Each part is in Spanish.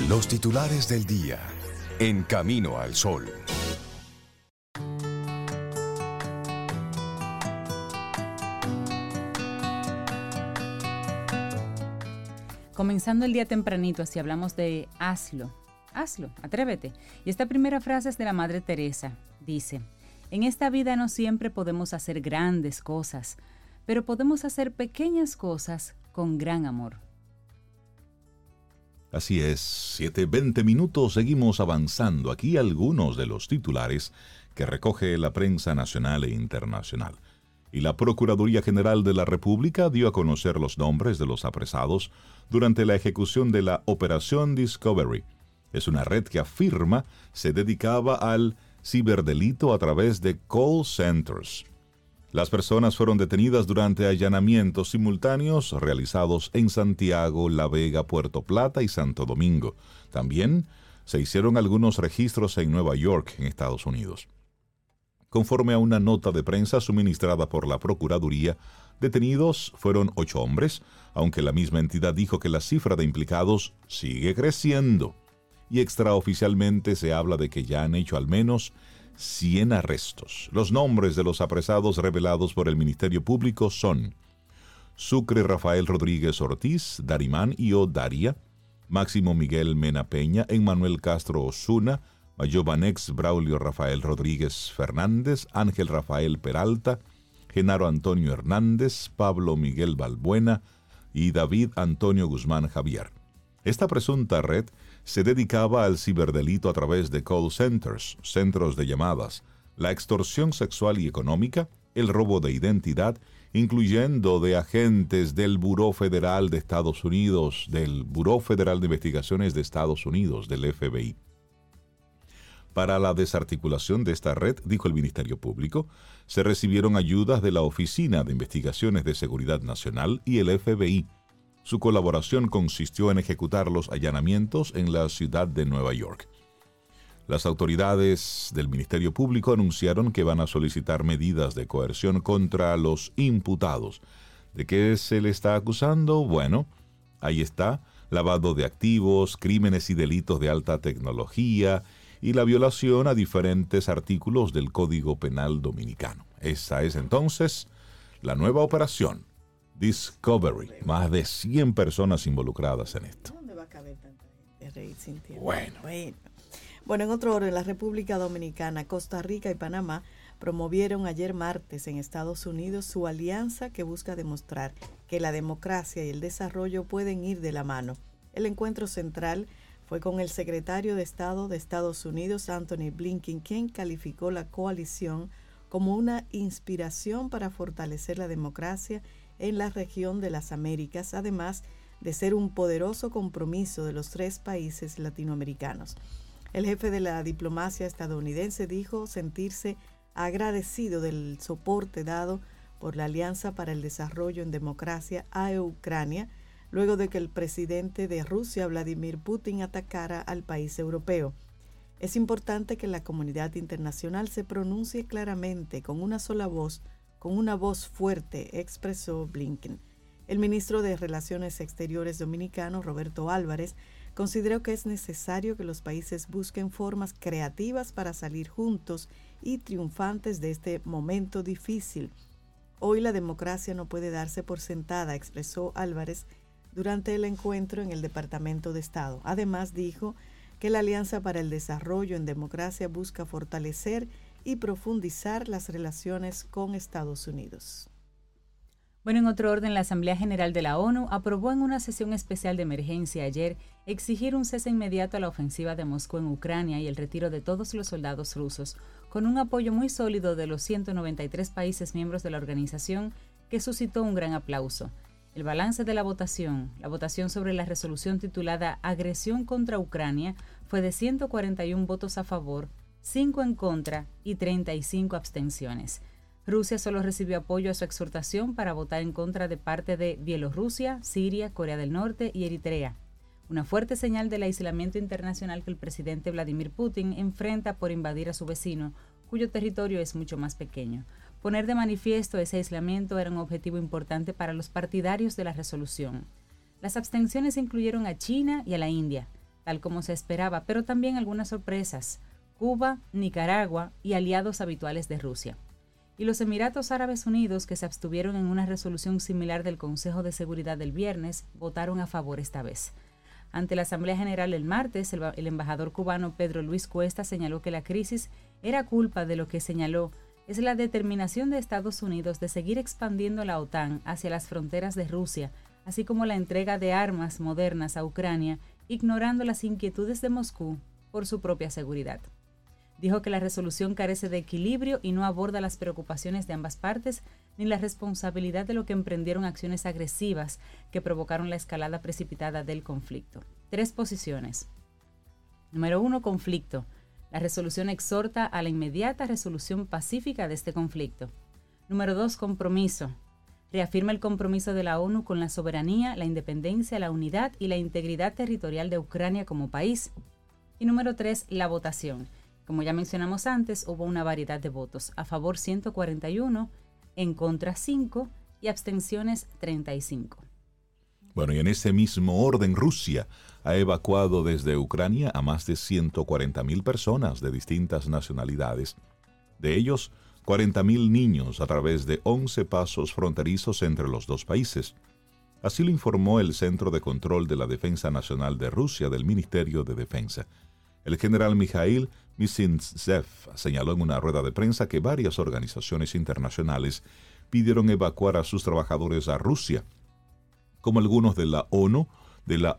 Los titulares del día. En Camino al Sol. Comenzando el día tempranito, así hablamos de hazlo, atrévete. Y esta primera frase es de la Madre Teresa. Dice, en esta vida no siempre podemos hacer grandes cosas, pero podemos hacer pequeñas cosas con gran amor. Así es, 7:20 minutos, seguimos avanzando. Aquí algunos de los titulares que recoge la prensa nacional e internacional. Y la Procuraduría General de la República dio a conocer los nombres de los apresados durante la ejecución de la Operación Discovery. Es una red que afirma se dedicaba al ciberdelito a través de call centers. Las personas fueron detenidas durante allanamientos simultáneos realizados en Santiago, La Vega, Puerto Plata y Santo Domingo. También se hicieron algunos registros en Nueva York, en Estados Unidos. Conforme a una nota de prensa suministrada por la Procuraduría, detenidos fueron 8 hombres, aunque la misma entidad dijo que la cifra de implicados sigue creciendo. Y extraoficialmente se habla de que ya han hecho al menos 100 arrestos. Los nombres de los apresados revelados por el Ministerio Público son Sucre Rafael Rodríguez Ortiz, Darimán Io Daria, Máximo Miguel Mena Peña, Emmanuel Castro Osuna, Mayobanex Braulio Rafael Rodríguez Fernández, Ángel Rafael Peralta, Genaro Antonio Hernández, Pablo Miguel Balbuena y David Antonio Guzmán Javier. Esta presunta red se dedicaba al ciberdelito a través de call centers, centros de llamadas, la extorsión sexual y económica, el robo de identidad, incluyendo de agentes del Buró Federal de Estados Unidos, del Buró Federal de Investigaciones de Estados Unidos, del FBI. Para la desarticulación de esta red, dijo el Ministerio Público, se recibieron ayudas de la Oficina de Investigaciones de Seguridad Nacional y el FBI. Su colaboración consistió en ejecutar los allanamientos en la ciudad de Nueva York. Las autoridades del Ministerio Público anunciaron que van a solicitar medidas de coerción contra los imputados. ¿De qué se le está acusando? Bueno, ahí está, lavado de activos, crímenes y delitos de alta tecnología y la violación a diferentes artículos del Código Penal Dominicano. Esa es entonces la nueva operación Discovery. Más de 100 personas involucradas en esto. ¿Dónde va a caber tanta gente, Rey, sin tiempo? Bueno, en otro orden, la República Dominicana, Costa Rica y Panamá promovieron ayer martes en Estados Unidos su alianza que busca demostrar que la democracia y el desarrollo pueden ir de la mano. El encuentro central fue con el secretario de Estado de Estados Unidos, Anthony Blinken, quien calificó la coalición como una inspiración para fortalecer la democracia en la región de las Américas, además de ser un poderoso compromiso de los 3 países latinoamericanos. El jefe de la diplomacia estadounidense dijo sentirse agradecido del soporte dado por la Alianza para el Desarrollo en Democracia a Ucrania, luego de que el presidente de Rusia, Vladimir Putin, atacara al país europeo. Es importante que la comunidad internacional se pronuncie claramente con una sola voz, con una voz fuerte, expresó Blinken. El ministro de Relaciones Exteriores dominicano, Roberto Álvarez, consideró que es necesario que los países busquen formas creativas para salir juntos y triunfantes de este momento difícil. Hoy la democracia no puede darse por sentada, expresó Álvarez durante el encuentro en el Departamento de Estado. Además, dijo que la Alianza para el Desarrollo en Democracia busca fortalecer y profundizar las relaciones con Estados Unidos. Bueno, en otro orden, la Asamblea General de la ONU aprobó en una sesión especial de emergencia ayer exigir un cese inmediato a la ofensiva de Moscú en Ucrania y el retiro de todos los soldados rusos, con un apoyo muy sólido de los 193 países miembros de la organización, que suscitó un gran aplauso. El balance de la votación sobre la resolución titulada Agresión contra Ucrania, fue de 141 votos a favor, 5 en contra y 35 abstenciones. Rusia solo recibió apoyo a su exhortación para votar en contra de parte de Bielorrusia, Siria, Corea del Norte y Eritrea. Una fuerte señal del aislamiento internacional que el presidente Vladimir Putin enfrenta por invadir a su vecino, cuyo territorio es mucho más pequeño. Poner de manifiesto ese aislamiento era un objetivo importante para los partidarios de la resolución. Las abstenciones incluyeron a China y a la India. tal como se esperaba, pero también algunas sorpresas: Cuba, Nicaragua y aliados habituales de Rusia. Y los Emiratos Árabes Unidos, que se abstuvieron en una resolución similar del Consejo de Seguridad del viernes, votaron a favor esta vez. Ante la Asamblea General el martes, el embajador cubano Pedro Luis Cuesta señaló que la crisis era culpa de lo que señaló es la determinación de Estados Unidos de seguir expandiendo la OTAN hacia las fronteras de Rusia, así como la entrega de armas modernas a Ucrania, ignorando las inquietudes de Moscú por su propia seguridad. Dijo que la resolución carece de equilibrio y no aborda las preocupaciones de ambas partes ni la responsabilidad de lo que emprendieron acciones agresivas que provocaron la escalada precipitada del conflicto. 3 posiciones. Número 1, conflicto. La resolución exhorta a la inmediata resolución pacífica de este conflicto. Número 2, compromiso. Reafirma el compromiso de la ONU con la soberanía, la independencia, la unidad y la integridad territorial de Ucrania como país. Y número 3, la votación. Como ya mencionamos antes, hubo una variedad de votos: a favor 141, en contra 5 y abstenciones 35. Bueno, y en ese mismo orden, Rusia ha evacuado desde Ucrania a más de 140.000 personas de distintas nacionalidades. De ellos, 40.000 niños a través de 11 pasos fronterizos entre los dos países. Así lo informó el Centro de Control de la Defensa Nacional de Rusia del Ministerio de Defensa. El general Mikhail Mizintsev señaló en una rueda de prensa que varias organizaciones internacionales pidieron evacuar a sus trabajadores a Rusia, como algunos de la ONU, de la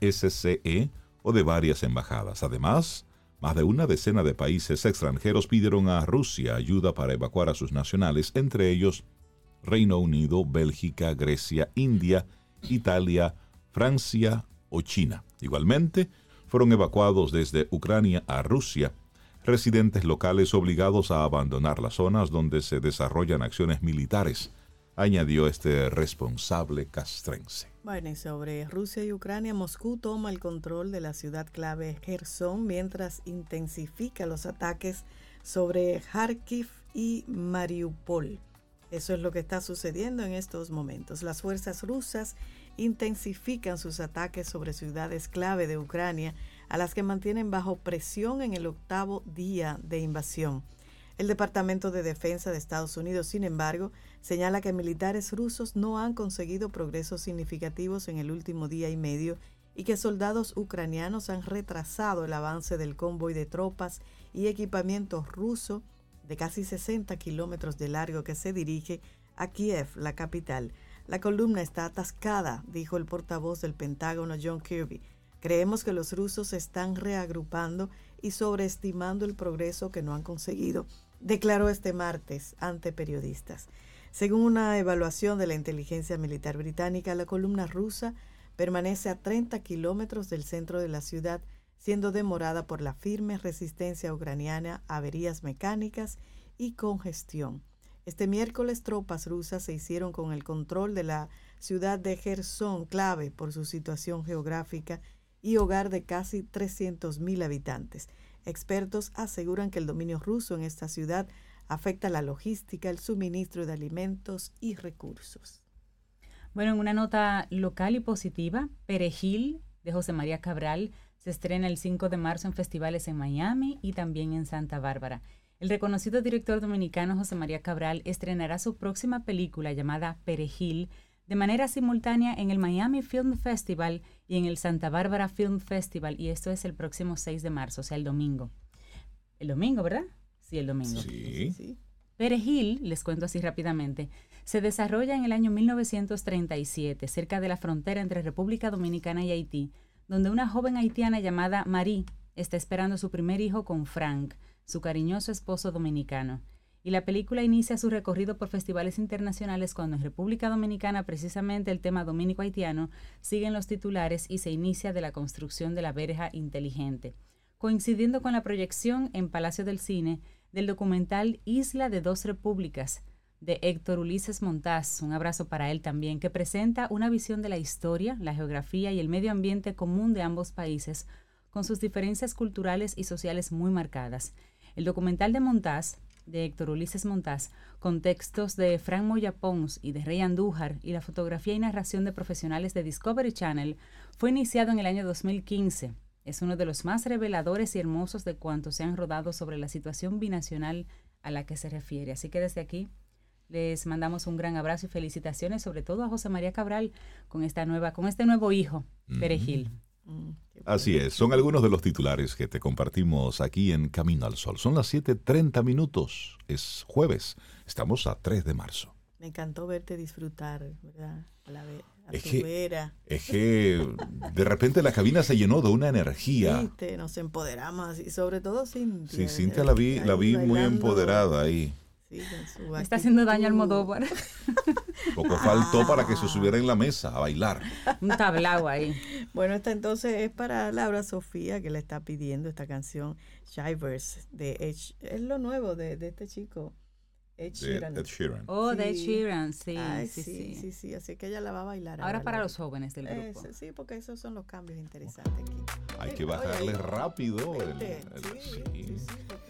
OSCE o de varias embajadas. Además, más de una decena de países extranjeros pidieron a Rusia ayuda para evacuar a sus nacionales, entre ellos Reino Unido, Bélgica, Grecia, India, Italia, Francia o China. Igualmente, fueron evacuados desde Ucrania a Rusia residentes locales obligados a abandonar las zonas donde se desarrollan acciones militares, añadió este responsable castrense. Bueno, y sobre Rusia y Ucrania, Moscú toma el control de la ciudad clave Jersón mientras intensifica los ataques sobre Kharkiv y Mariupol. Eso es lo que está sucediendo en estos momentos. Las fuerzas rusas intensifican sus ataques sobre ciudades clave de Ucrania, a las que mantienen bajo presión en el 8º día de invasión. El Departamento de Defensa de Estados Unidos, sin embargo, señala que militares rusos no han conseguido progresos significativos en el último día y medio y que soldados ucranianos han retrasado el avance del convoy de tropas y equipamiento ruso de casi 60 kilómetros de largo que se dirige a Kiev, la capital. La columna está atascada, dijo el portavoz del Pentágono John Kirby. Creemos que los rusos se están reagrupando y sobreestimando el progreso que no han conseguido, declaró este martes ante periodistas. Según una evaluación de la inteligencia militar británica, la columna rusa permanece a 30 kilómetros del centro de la ciudad, siendo demorada por la firme resistencia ucraniana, averías mecánicas y congestión. Este miércoles, tropas rusas se hicieron con el control de la ciudad de Jersón, clave por su situación geográfica y hogar de casi 300.000 habitantes. Expertos aseguran que el dominio ruso en esta ciudad afecta la logística, el suministro de alimentos y recursos. Bueno, en una nota local y positiva, Perejil, de José María Cabral, se estrena el 5 de marzo en festivales en Miami y también en Santa Bárbara. El reconocido director dominicano José María Cabral estrenará su próxima película llamada Perejil de manera simultánea en el Miami Film Festival y en el Santa Bárbara Film Festival, y esto es el próximo 6 de marzo, o sea, el domingo. El domingo, ¿verdad? Sí, el domingo. Sí. Perejil, les cuento así rápidamente, se desarrolla en el año 1937, cerca de la frontera entre República Dominicana y Haití, donde una joven haitiana llamada Marie está esperando su primer hijo con Frank, su cariñoso esposo dominicano. Y la película inicia su recorrido por festivales internacionales cuando en República Dominicana precisamente el tema dominico-haitiano sigue en los titulares y se inicia de la construcción de la verja inteligente, coincidiendo con la proyección en Palacio del Cine del documental Isla de Dos Repúblicas, de Héctor Ulises Montaz, un abrazo para él también, que presenta una visión de la historia, la geografía y el medio ambiente común de ambos países, con sus diferencias culturales y sociales muy marcadas. El documental de Montaz, de Héctor Ulises Montaz, con textos de Frank Moya Pons y de Rey Andújar y la fotografía y narración de profesionales de Discovery Channel, fue iniciado en el año 2015 Es uno de los más reveladores y hermosos de cuantos se han rodado sobre la situación binacional a la que se refiere. Así que desde aquí les mandamos un gran abrazo y felicitaciones, sobre todo a José María Cabral con este nuevo hijo, Perejil. Así es, son algunos de los titulares que te compartimos aquí en Camino al Sol. Son las 7:30, es jueves, estamos a 3 de marzo. Me encantó verte disfrutar, ¿verdad? Es que de repente la cabina se llenó de una energía. Viste, nos empoderamos y sobre todo Cintia. Sí, Cintia la vi muy empoderada ahí. Sí, me está haciendo daño Almodóvar. Poco faltó para que se subiera en la mesa a bailar. Un tablao ahí. Bueno, esta entonces es para Laura Sofía, que le está pidiendo esta canción Shivers de Edge. Es lo nuevo de este chico. Ed Sheeran. Oh, de Ed Sheeran, sí. Ay, sí. Así que ella la va a bailar. Ahora para los jóvenes del grupo. Sí, porque esos son los cambios interesantes aquí. Hay que bajarle rápido. Sí,